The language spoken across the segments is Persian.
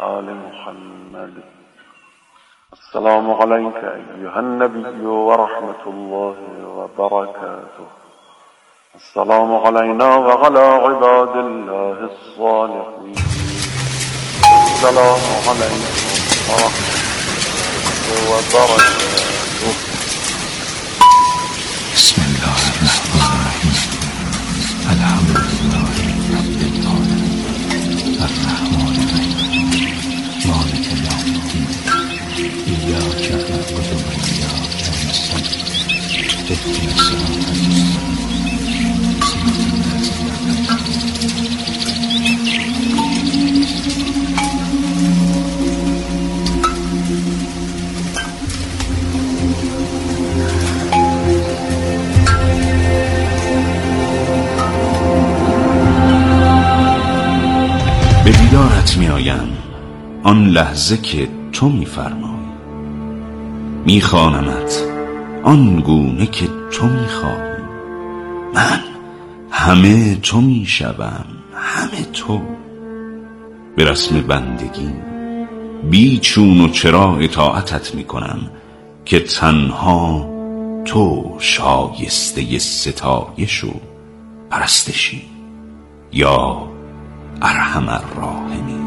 آل محمد. السلام عليك أيها النبي ورحمة الله وبركاته. السلام علينا وعلى عباد الله الصالحين. السلام عليكم ورحمة الله وبركاته. بسم الله الرحمن الرحيم. الحمد لله رب العالمين الرحمن الرحيم مالك يوم الدين إياك نعبد وإياك نستعين اهدنا الصراط المستقيم صراط به دیدارت می آیم آن لحظه که تو می فرمایی، می خوانمت آن گونه که تو می خواهی. من همه تو می شوم، همه تو. به رسم بندگی بی چون و چرا اطاعتت می کنم که تنها تو شایسته ستایش و پرستشی یا ارحم الراحمین.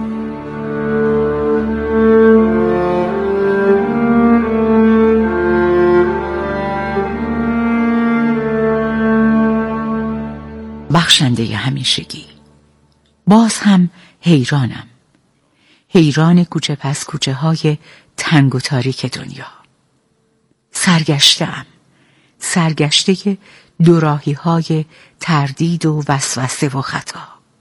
بخشنده همیشگی. باز هم حیران کوچه پس کوچه های تنگ و تاریک دنیا. سرگشته دوراهی های تردید و وسوسه و خطا.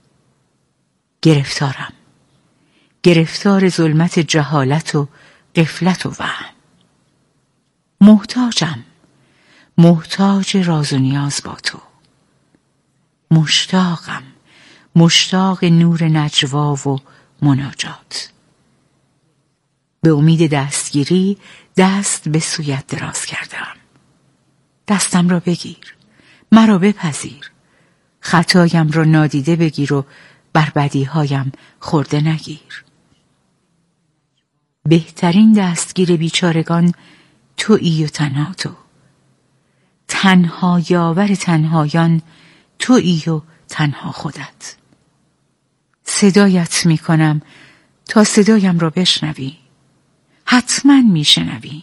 گرفتار ظلمت جهالت و غفلت و وهم. محتاج راز و نیاز با تو. مشتاق نور نجوا و مناجات. به امید دستگیری دست به سویت دراز کردم. دستم را بگیر، مرا بپذیر. خطایم را نادیده بگیر و بر بدیهایم خورده نگیر. بهترین دستگیر بیچارگان تویی و تنها تو. تنها یاور تنهایان تویی و تنها خودت. صدایت می کنم تا صدایم را بشنوی. حتما می شنوی.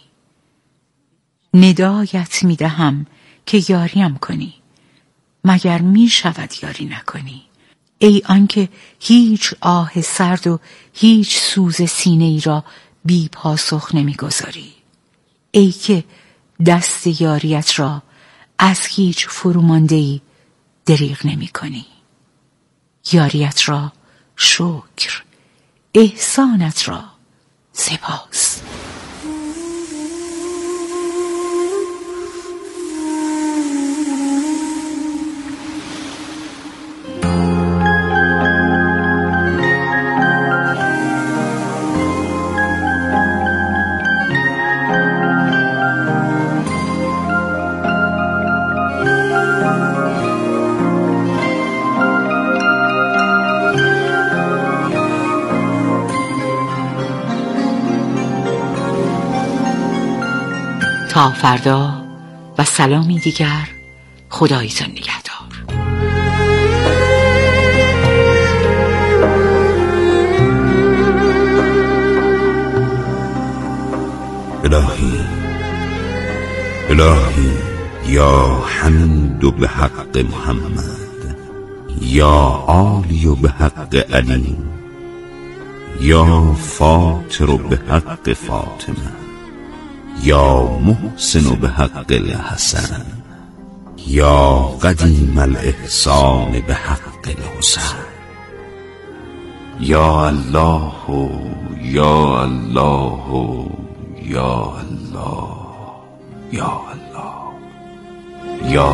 ندایت می دهم که یاریم کنی، مگر می شود یاری نکنی. ای آنکه هیچ آه سرد و هیچ سوز سینه ای را بی پاسخ نمی گذاری. ای که دست یاریت را از هیچ فرومانده‌ای دریغ نمی کنی. یاریت را شکر، احسانت را سپاس. تا فردا و سلامی دیگر. خدایتان نگهدار. الهی یا حمید و به حق محمد، یا عالی و به حق علی، یا فاطر و به حق فاطمه، یا محسن به حق الحسن، یا قدیم الاحسان به حق الحسن. یا الله یا الله یا الله یا الله یا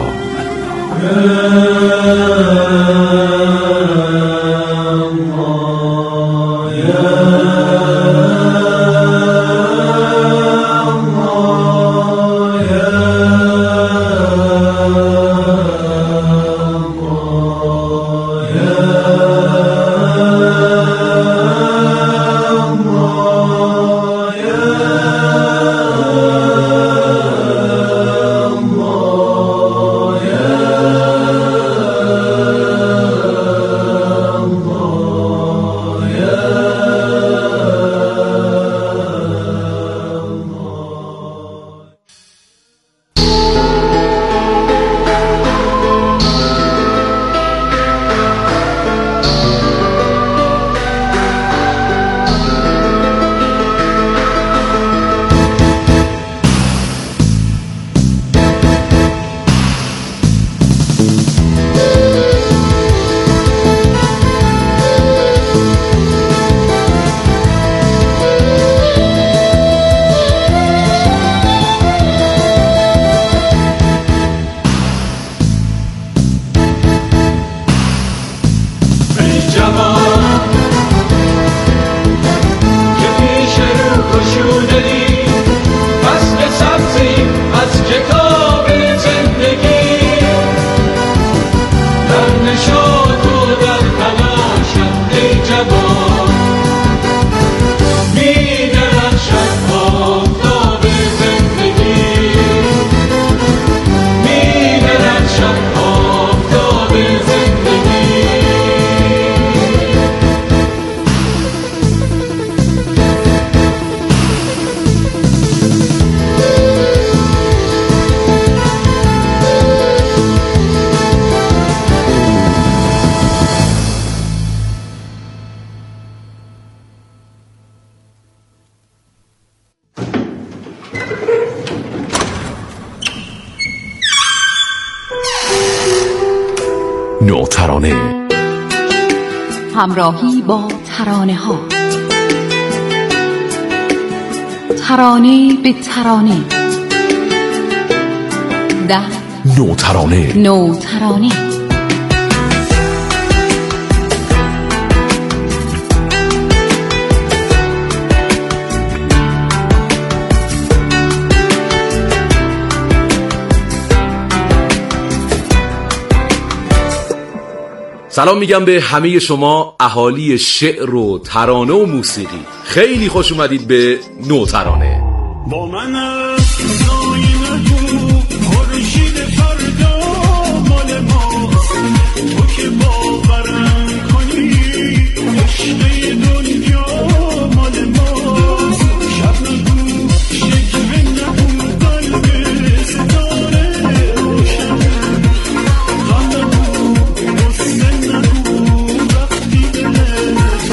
نوترانه. همراهی با ترانه ها، ترانه به ترانه، در نوترانه. نوترانه. سلام میگم به همه شما اهالی شعر و ترانه و موسیقی. خیلی خوش اومدید به نوترانه. با من زایی نگو خورشید فردا مال ماست، تو که باورم کنی عشق دنیا مال ماست. شب نگو شکوه نگو قلب ستاره روشن، غم نگو غصه نگو وقتی دلت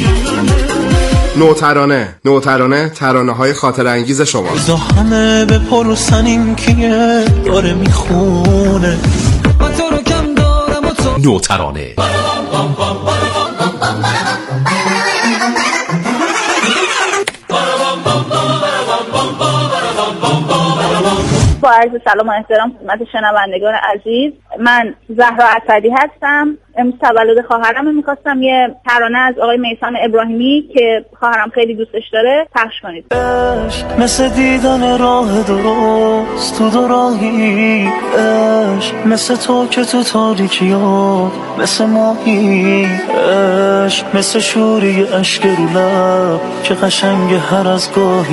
میشنه. نوترانه ترانه های خاطر انگیز شما. بزا همه بپرسن این کیه داره میخونه، من تو رو کم دارم و تو نوترانه. با عرض سلام و احترام خدمت شنوندگان عزیز، من زهرا اسدی هستم. امروز تولد خواهرم می‌خواستم یه ترانه از آقای میثم ابراهیمی که خواهرم خیلی دوستش داره پخش کنید. عشق مثل دیدن راه درست تو دوراهی، عشق مثل تو که تو تاریکی ها مثل ماهی، عشق مثل شوری اشک رو لب که قشنگ هر از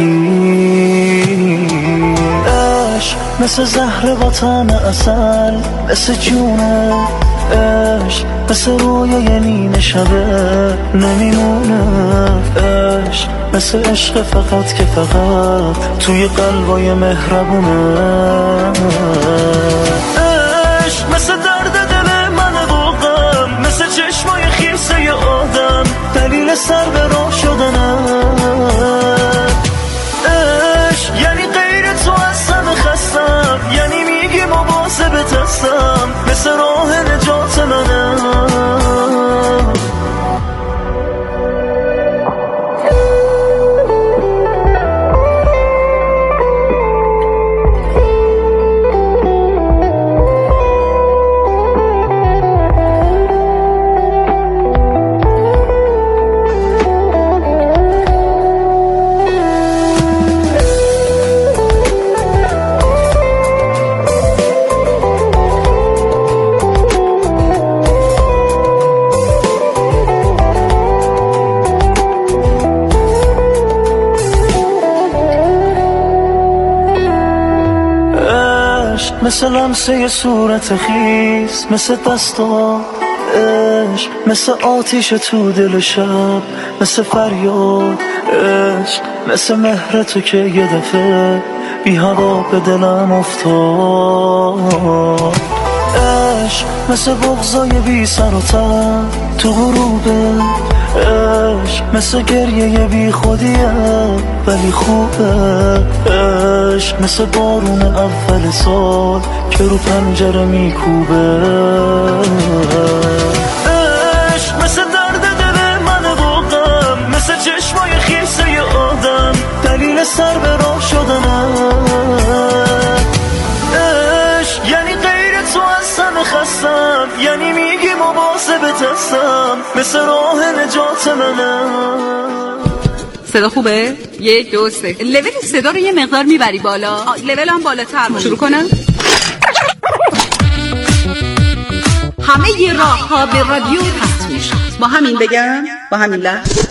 گاهی، عشق مثل زهر با طعم عسل مثل جونه، عشق مثل رویای نیمه شبه نمیمونه، عشق مثل عشق فقط که فقط توی قلبای مهربونه، عشق مثل درد دل من واقعا، مثل چشمای خیسه آدم دلیل سر به راه شدنه، عشق یعنی غیر تو از همه خستم، یعنی میگی مواظب هستم مثل راه نجات منه. مثل لمسه صورت خیس، مثل دستا عشق، مثل آتیش تو دل شب، مثل فریاد عشق، مثل مهر تو که یه دفعه بی هوا به دلم افتاد، عشق مثل بغضای بی سر و تن تو غروبه، عشق مثل گریه بی خودیه ولی خوبه، عشق مثل بارون اول سال که رو پنجره میکوبه، عشق مثل درد دل من واقعا، مثل چشمای خیسه آدم دلیل سر به راه شدنه، عشق یعنی غیر تو از همه خستم، یعنی میگی مواظبت هستم مثل راه نجات منه. صدا خوبه؟ 1 2 3 لول صدا رو یه مقدار میبری بالا، لول هم بالاتر شروع کنم. همه ی راه ها به رادیو پخش میشه. با همین بگم، با همین لحظه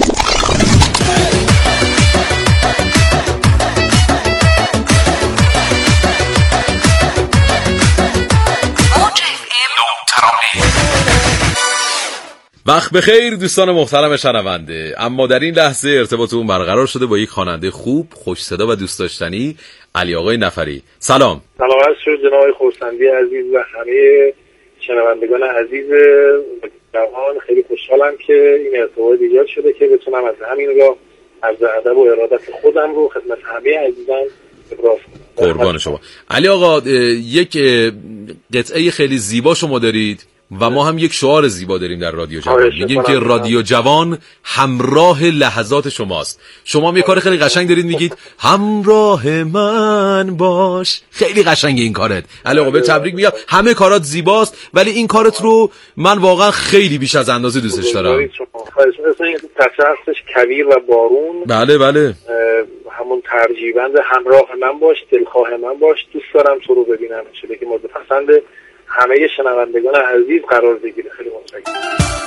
وقت بخیر دوستان محترم شنونده. اما در این لحظه ارتباطمون برقرار شده با یک خواننده خوب، خوش صدا و دوست داشتنی، علی آقای نفری. سلام. سلامت شد جناب آقای خورسندی عزیز و همه شنوندگان عزیز جوان. خیلی خوشحالم که این ارتباط ایجاد شده که بتونم از همین راه عرض ادب و ارادت خودم رو خدمت همه عزیزان ابراز کنم. قربان شما. علی آقا، یک قطعه خیلی زیبا شما دارید، و ما هم یک شعار زیبا داریم در رادیو جوان، میگیم که رادیو جوان همراه لحظات شماست. شما هم یه کار خیلی قشنگ دارید، میگید همراه من باش. خیلی قشنگه این کارت علی آقا، به تبریک میگم. همه کارات زیباست ولی این کارت رو من واقعا خیلی بیش از اندازه دوستش دارم. اسم این هستش کویر و بارون. بله بله، همون ترجیبند همراه من باش، دلخواه من باش، دوست دارم تو رو ببینم، شده که مورد پسند همه شنوندگان عزیز قرار بگیره. خیلی متشکرم.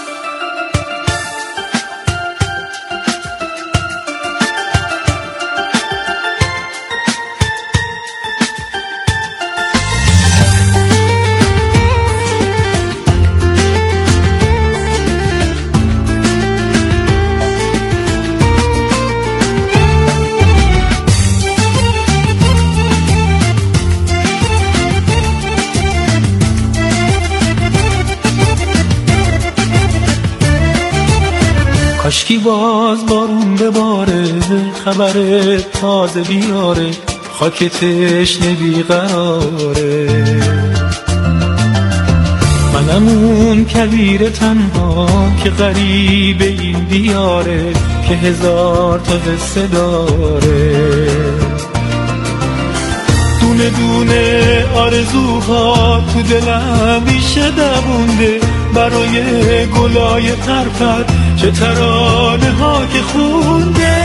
کاشکی باز بارون بباره، خبر تازه بیاره، خاک تشنه بیقراره. منم اون کویر تنها که غریب این دیاره، که هزار تا قصه داره. دونه دونه آرزوها تو دلم میشه دوونده، برای گلای قرفت چه ترانه ها که خونده.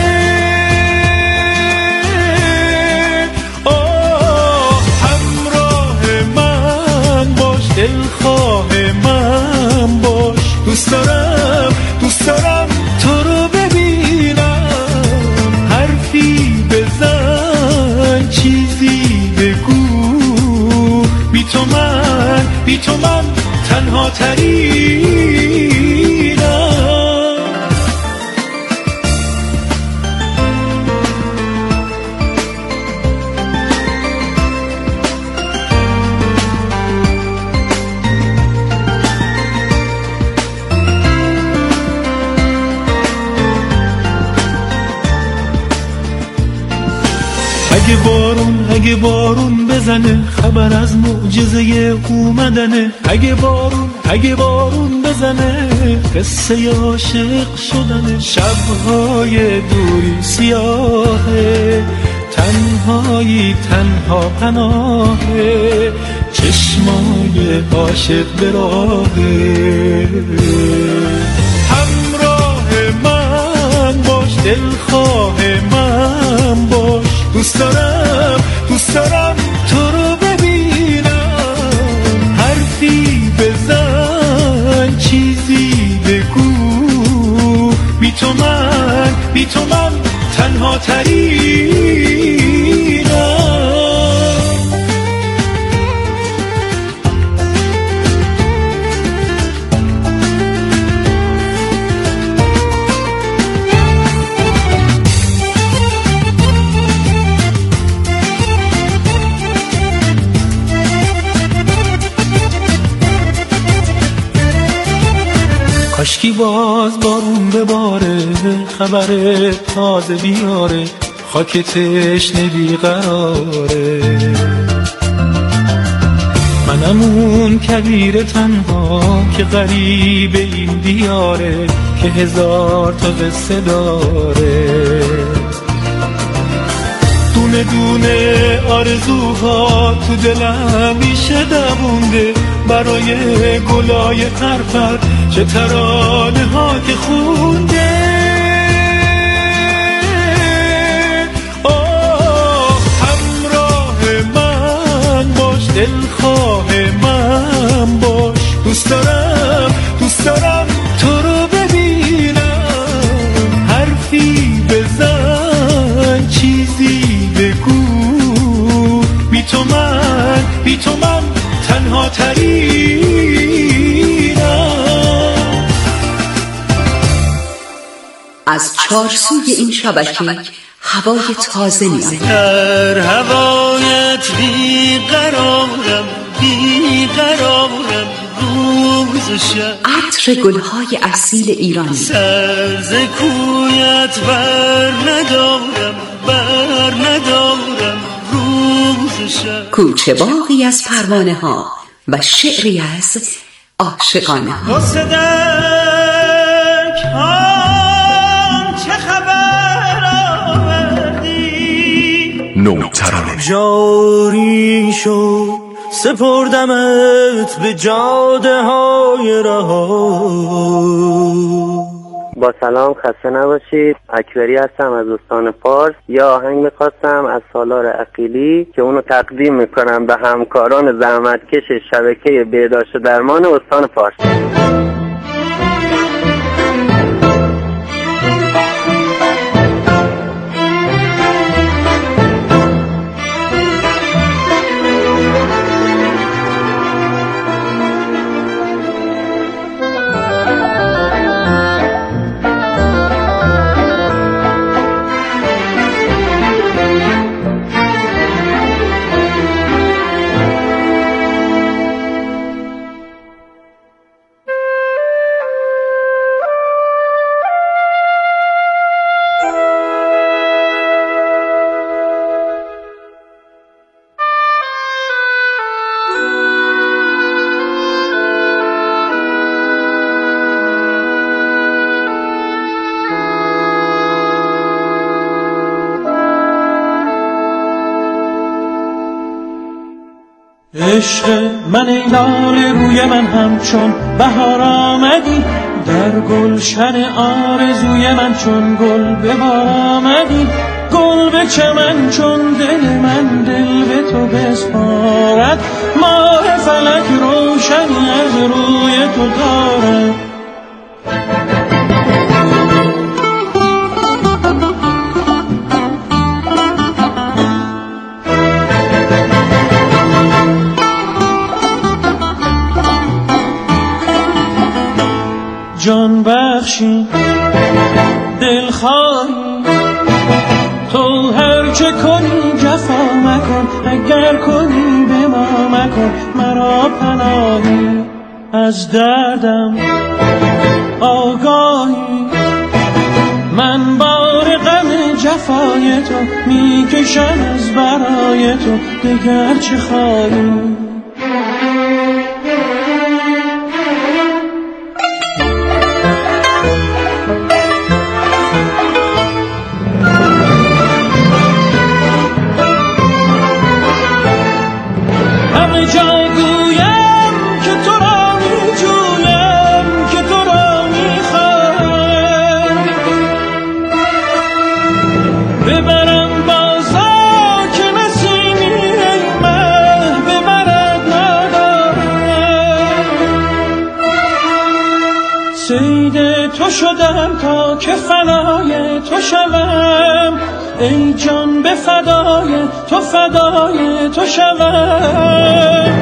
همراه من باش، دلخواه من باش، دوست دارم تو رو ببینم. حرفی بزن، چیزی بگو، بی تو من تنها ترینم. اگه بارون بزنه، خبر از معجزه اومدنه. اگه بارون بزنه، قصه عاشق شدنه. شبهای دوری سیاهه، تنهایی تنها پناهه، چشمای عاشق به راهه. همراه من باش، دلخواه من باش، دوست دارم تو رو ببینم. حرفی بزن، چیزی بگو، بی تو من تنها ترینم. کاشکی باز بارون بباره، خبر تازه بیاره، خاک تشنه بیقراره. منم اون کویر تنها که غریب این دیاره، که هزار تا قصه داره. دونه دونه آرزوها تو دلم میشه دوونده، برای گلای قرفت چه ترانه ها که خونده. همراه من باش، دلخواه من باش، دوست دارم تو رو ببینم. حرفی بزن، چیزی بگو، بی تو من تنها ترینم. از چارسوی این شبکه هوای تازه میاد. در هوایت بیقرارم روز و شب. عطر گلهای اصیل ایرانی. سر ز کویت بر ندارم روز و شب. کوچه باغی از پروانه ها و شعری از عاشقانه. مصدق چه خبر آوردی نوترانه جاری شد سپردمت به جاده های رها. با سلام، خسته نباشید. اکبری هستم از استان فارس. یا آهنگ میخواستم از سالار عقیلی که اونو تقدیم میکنم به همکاران زحمتکش شبکه بهداشت و درمان استان فارس. عشق من ای لاله روی من همچون بهار آمدی، در گلشن آرزوی من چون گل به بار آمدی. گل به چمن چون دل من دل به تو بسپارد، ماه فلک روشنی از روی تو دارد. جان بخشی دلخواهی تو هرچه کنی جفا مکن، اگر کنی به ما مکن. مرا پناهی از دردم آگاهی، من بار غم جفای تو میکشم از برای تو، دگر چه خواهی. تو شدم تا که فدای تو شوم، ای جان به فدای تو فدای تو شوم.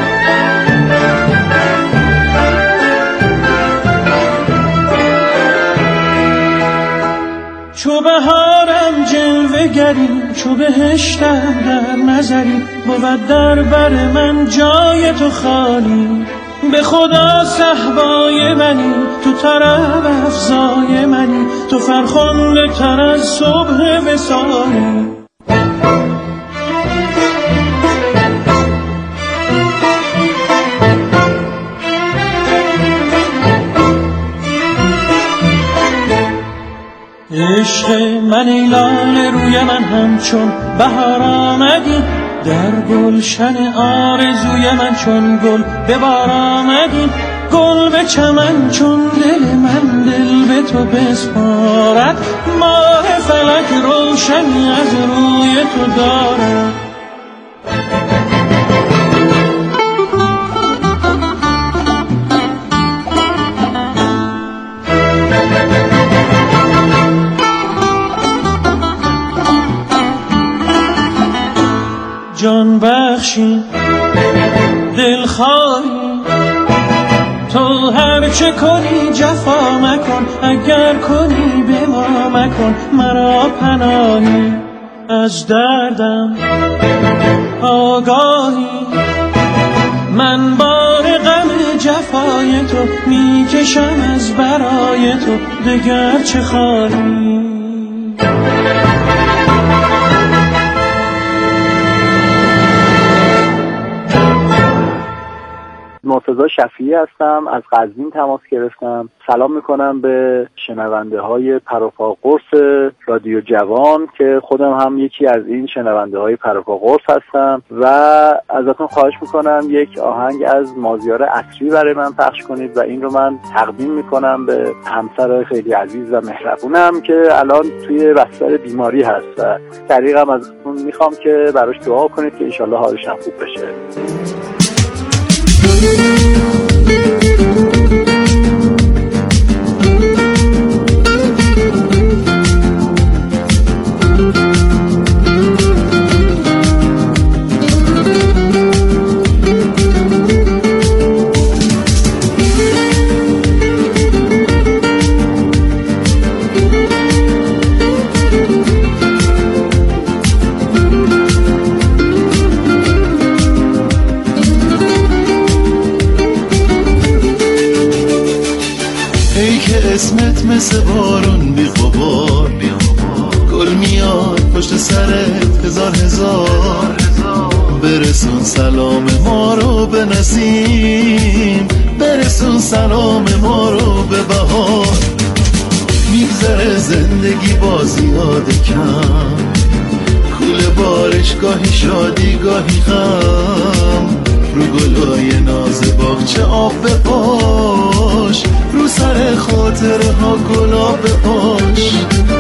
چو بهارم جلوه گری، چو بهشتم در نظری، بود در بر من جای تو خالی. به خدا صحبای منی، تو طرب افزای منی، تو فرخنده تر از صبح وصالی. عشق من ای لاله روی من همچون بهار آمدی، در گلشن آرزوی من چون گل به بار آمدی. گل به چمن چون دل من دل به تو بسپارد، ماه فلک روشنی از روی تو دارد. جان بخشی دلخواهی تو هرچه کنی جفا مکن، اگر کنی به ما مکن. مرا پناهی از دردم آگاهی، من بار غم جفای تو میکشم از برای تو، دگر چه خواهی. مرتضی رضا شفیعی هستم، از قزوین تماس گرفتم. سلام میکنم به شنونده های پروپا قرص رادیو جوان که خودم هم یکی از این شنونده های پروپا قرص هستم و ازتون خواهش میکنم یک آهنگ از مازیار عصری برای من پخش کنید و این رو من تقدیم میکنم به همسر خیلی عزیز و مهربونم که الان توی بستر بیماری هست و طریقم ازتون میخوام که براش دعا کنید که انشالله حالش هم خوب بشه. اسمت مثل بارون بی غبار گل میاد پشت سرت هزار هزار برسون سلام ما رو به نسیم برسون سلام ما رو به بهار میگذره زندگی با زیاد کم کوله بارش گاهی شادی گاهی غم رو گلای ناز باغچه آب بپاش رو سر خاطره ها گلاب بپاش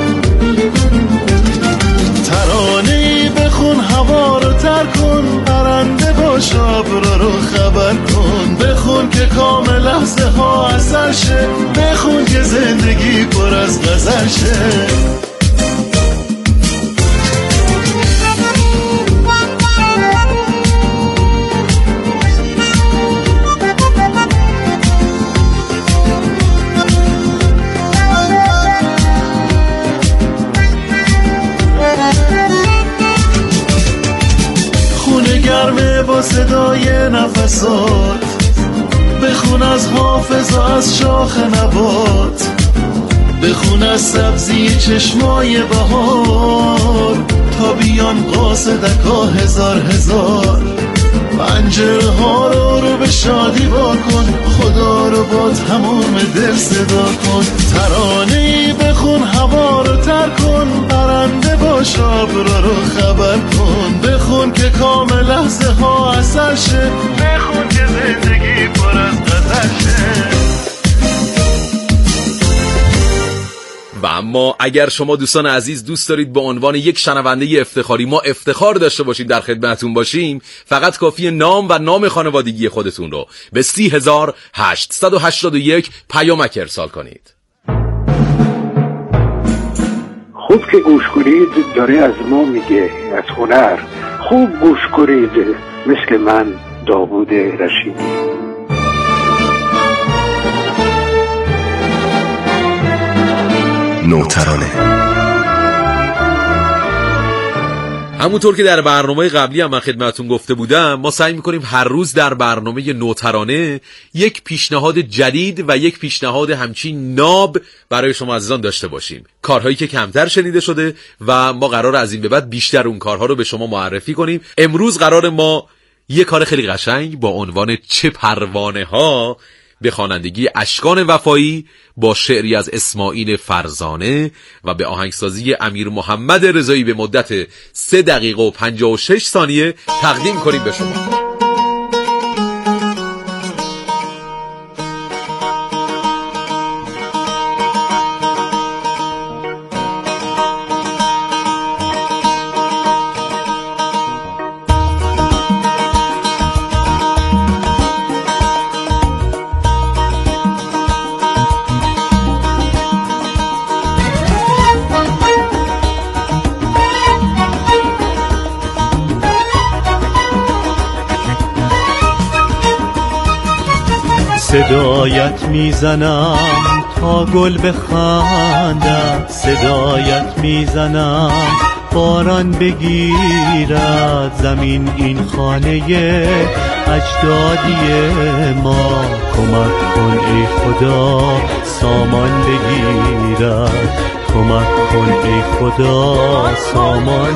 ترانه‌ای بخون هوا رو تر کن پرنده باش ابرا رو خبر کن بخون که کامل لحظه ها اثر شه بخون که زندگی پر از غزل شه با صدای نفسات بخون از حافظ و از شاخ نبات بخون از سبزی چشمای بهار تا بیان قاصدکا هزار هزار پنجره ها رو به شادی واکن خدا رو با تمام دل صدا کن ترانه‌ای بخون هوا رو تر کن پرنده باش ابرا رو خبر کن بخون که کامل لحظه ها اثر شه بخون که زندگی پر از غزل شه. و اما اگر شما دوستان عزیز دوست دارید به عنوان یک شنونده افتخاری ما افتخار داشته باشید در خدمتتون باشیم فقط کافیه نام و نام خانوادگی خودتون رو به 30881 پیامک ارسال کنید. خوب که گوش کنید داره از ما میگه از هنر خوب گوش کنید مثل من داوود رشیدی. نوترانه همونطور که در برنامه قبلی هم من خدمتتون گفته بودم ما سعی میکنیم هر روز در برنامه نوترانه یک پیشنهاد جدید و یک پیشنهاد همچین ناب برای شما عزیزان داشته باشیم کارهایی که کمتر شنیده شده و ما قرار از این به بعد بیشتر اون کارها رو به شما معرفی کنیم. امروز قرار ما یک کار خیلی قشنگ با عنوان چه پروانه ها به خوانندگی اشکان وفایی با شعری از اسماعیل فرزانه و به آهنگسازی امیر محمد رضایی به مدت 3 دقیقه و 56 ثانیه تقدیم کنیم به شما. صدایت میزنم تا گل بخندد صدایت میزنم باران بگیرد زمین این خانه اجدادی ما کمک کن ای خدا سامان بگیرد کمک کن ای خدا سامان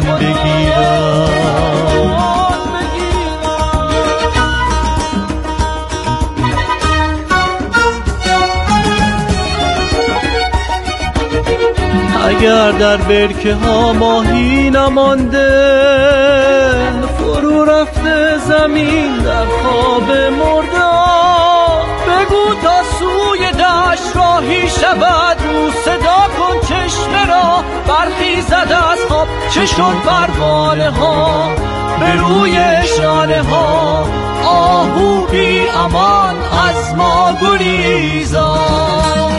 بگیرد اگر در برکه ها ماهی نمانده، فرو رفته زمین در خواب مردار. بگو تا سوی دشت راهی شود رو، صدا کن چشمه را برخیزد از خواب. چه شد پروانه ها به روی شانه ها، آهو بی امان از ما گریزان.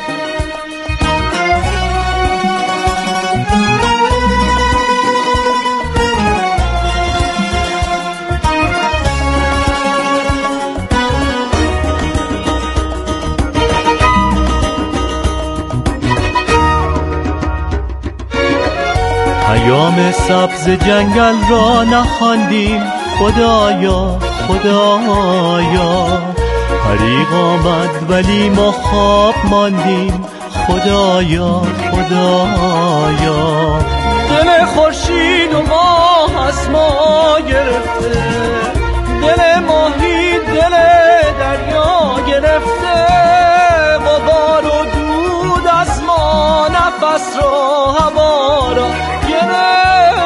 پیام سبز جنگل را نخواندیم خدایا خدایا. حریق آمد ولی ما خواب ماندیم خدایا خدایا. دل خورشید و ماه از ما گرفته، دل ماهی دل دریا گرفته. غبار و دود از ما نفس را هوا را گرفته.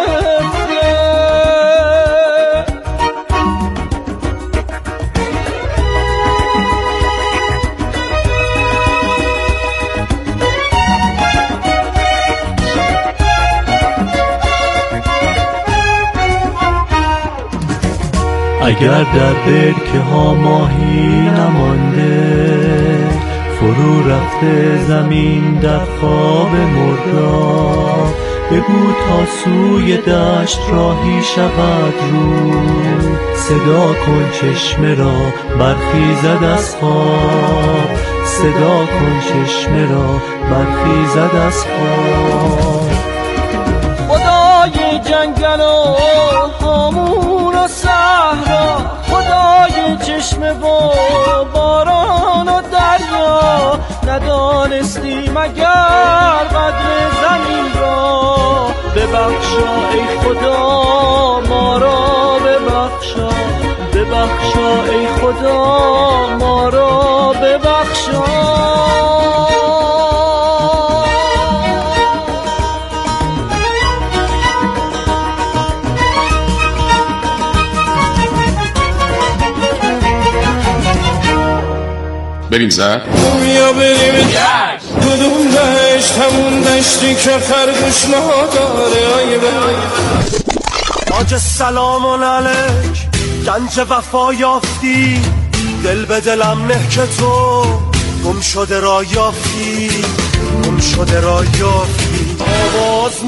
اگر در برکه ها ماهی نمانده، فرو رفته زمین در خواب مردار. بگو تا سوی دشت راهی شود رو، صدا کن چشمه را برخیزد از خواب. صدا کن چشمه را برخیزد از خواب. خدای جنگل و هامون و صحرا، خدای چشمه و باران و دریا. ندانستیم اگر قدر زمین را، ببخشا ای خدا ما را ببخشا. ببخشا ای خدا ما را ببخشا. بریم زد یا بریم کدوم دشت، همون دشتی که خرگوش نداره. آیه آج سلام علیک، گنج وفا یافتی، دل به دلم نه که تو گم شده را یافتی، گم شده را یافتی. آواز